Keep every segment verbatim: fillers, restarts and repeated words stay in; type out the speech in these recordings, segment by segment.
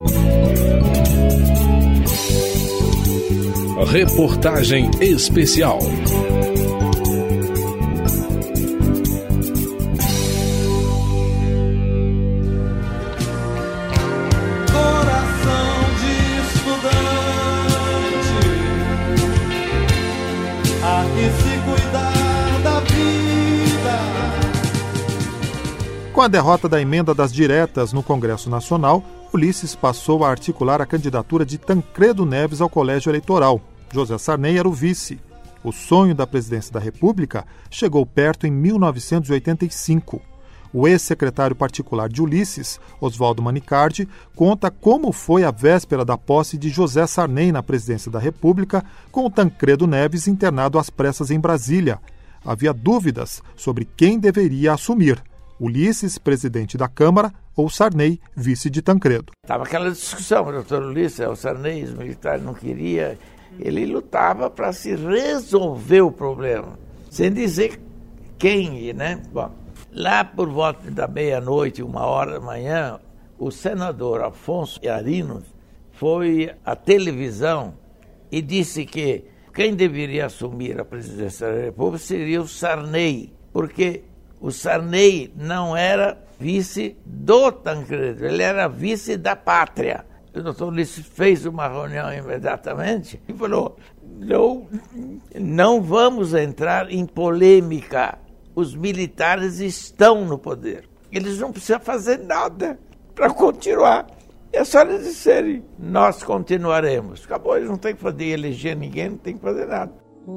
Reportagem especial. Com a derrota da emenda das diretas no Congresso Nacional, Ulisses passou a articular a candidatura de Tancredo Neves ao colégio eleitoral. José Sarney era o vice. O sonho da presidência da República chegou perto em mil novecentos e oitenta e cinco. O ex-secretário particular de Ulisses, Oswaldo Manicardi, conta como foi a véspera da posse de José Sarney na presidência da República, com o Tancredo Neves internado às pressas em Brasília. Havia dúvidas sobre quem deveria assumir: Ulisses, presidente da Câmara, ou Sarney, vice de Tancredo. Estava aquela discussão, o doutor Ulisses, o Sarney, os militares não queriam. Ele lutava para se resolver o problema, sem dizer quem, né? Bom, lá por volta da meia-noite, uma hora da manhã, o senador Afonso Arinos foi à televisão e disse que quem deveria assumir a presidência da República seria o Sarney, porque o Sarney não era vice do Tancredo, ele era vice da pátria. O doutor Ulisses fez uma reunião imediatamente e falou: não, não vamos entrar em polêmica. Os militares estão no poder. Eles não precisam fazer nada para continuar. É só eles disserem: nós continuaremos. Acabou, eles não têm que fazer eleger ninguém, não tem que fazer nada.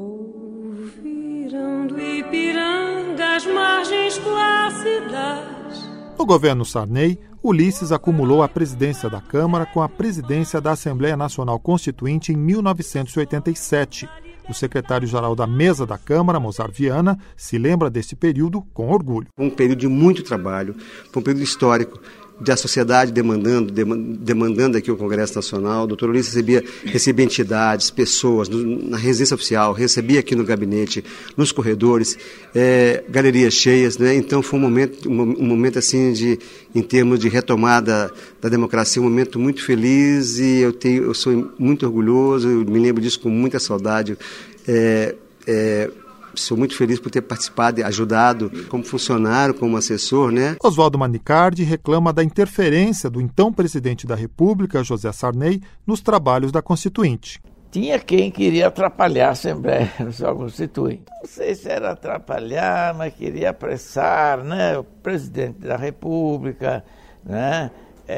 Ouvirão do Ipiranga as margens plácidas. No governo Sarney, Ulisses acumulou a presidência da Câmara com a presidência da Assembleia Nacional Constituinte em mil novecentos e oitenta e sete. O secretário-geral da mesa da Câmara, Mozar Viana, se lembra desse período com orgulho. Um período de muito trabalho, foi um período histórico, da sociedade demandando, demandando aqui o Congresso Nacional. O doutor Ulisses recebia, recebia entidades, pessoas, no, na residência oficial, recebia aqui no gabinete, nos corredores, é, galerias cheias, né? Então foi um momento, um, um momento assim, de, em termos de retomada da democracia, um momento muito feliz, e eu, tenho, eu sou muito orgulhoso, eu me lembro disso com muita saudade. É, é, Sou muito feliz por ter participado e ajudado como funcionário, como assessor, né? Oswaldo Manicardi reclama da interferência do então presidente da República, José Sarney, nos trabalhos da Constituinte. Tinha quem queria atrapalhar a Assembleia Nacional Constituinte. Não sei se era atrapalhar, mas queria apressar, né? O presidente da República, né?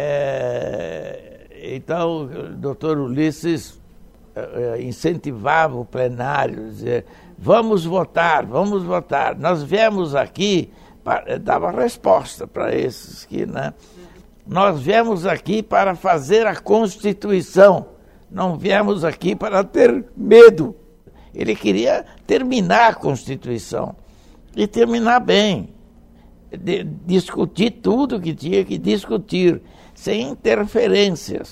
É... Então, o doutor Ulisses incentivava o plenário, dizer: vamos votar, vamos votar. Nós viemos aqui, para, dava resposta para esses que, né? Nós viemos aqui para fazer a Constituição, não viemos aqui para ter medo. Ele queria terminar a Constituição e terminar bem, de, discutir tudo que tinha que discutir, sem interferências.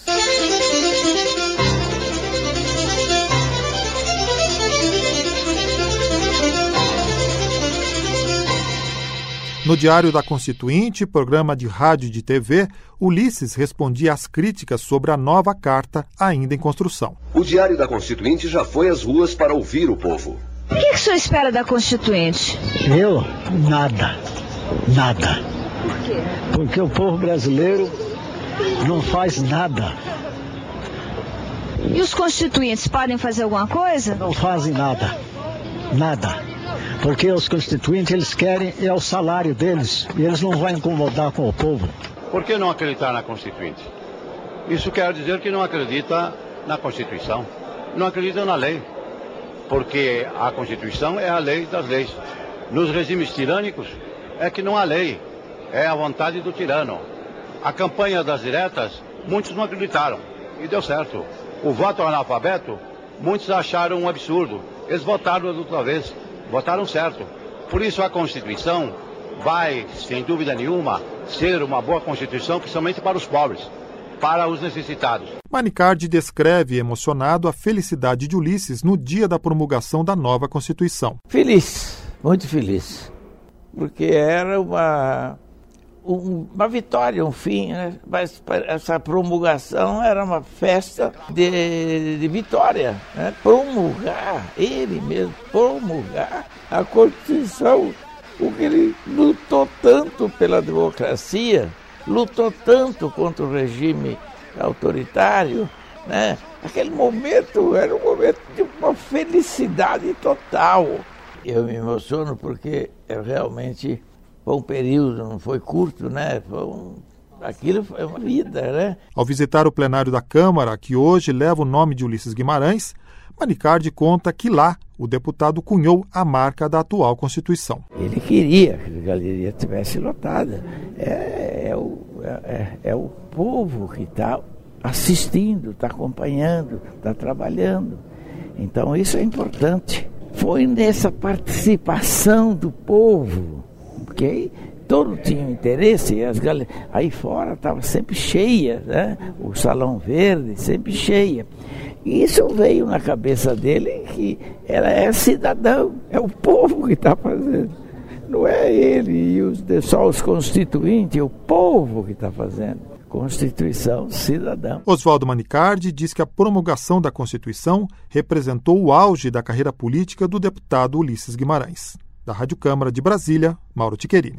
No Diário da Constituinte, programa de rádio e de T V, Ulisses respondia às críticas sobre a nova carta ainda em construção. O Diário da Constituinte já foi às ruas para ouvir o povo. O que, que o senhor espera da Constituinte? Eu? Nada. Nada. Por quê? Porque o povo brasileiro não faz nada. E os constituintes podem fazer alguma coisa? Não fazem nada. Nada. Porque os constituintes, eles querem é o salário deles, e eles não vão incomodar com o povo. Por que não acreditar na Constituinte? Isso quer dizer que não acredita na Constituição, não acredita na lei, porque a Constituição é a lei das leis. Nos regimes tirânicos é que não há lei, é a vontade do tirano. A campanha das diretas, muitos não acreditaram, e deu certo. O voto analfabeto, muitos acharam um absurdo, eles votaram outra vez. Votaram certo. Por isso a Constituição vai, sem dúvida nenhuma, ser uma boa Constituição, principalmente para os pobres, para os necessitados. Manicardi descreve, emocionado, a felicidade de Ulisses no dia da promulgação da nova Constituição. Feliz, muito feliz, porque era uma, um, uma vitória, um fim, né? Mas essa promulgação era uma festa de, de vitória, né? Promulgar, ele mesmo, promulgar a Constituição, porque ele lutou tanto pela democracia, lutou tanto contra o regime autoritário, né? Aquele momento era um momento de uma felicidade total. Eu me emociono porque eu realmente foi um período, não foi curto, né? Foi um, aquilo foi uma vida, né? Ao visitar o plenário da Câmara, que hoje leva o nome de Ulisses Guimarães, Manicardi conta que lá o deputado cunhou a marca da atual Constituição. Ele queria que a galeria estivesse lotada. É, é, o, é, é o povo que está assistindo, está acompanhando, está trabalhando. Então isso é importante. Foi nessa participação do povo, ok? Todo tinha interesse, e as gale... aí fora estava sempre cheia, né? O Salão Verde sempre cheia. E isso veio na cabeça dele que ela é cidadão, é o povo que está fazendo. Não é ele e os, só os constituintes, é o povo que está fazendo. Constituição cidadão. Oswaldo Manicardi diz que a promulgação da Constituição representou o auge da carreira política do deputado Ulisses Guimarães. Da Rádio Câmara de Brasília, Mauro Tiquerini.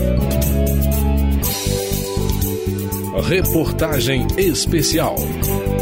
Reportagem especial.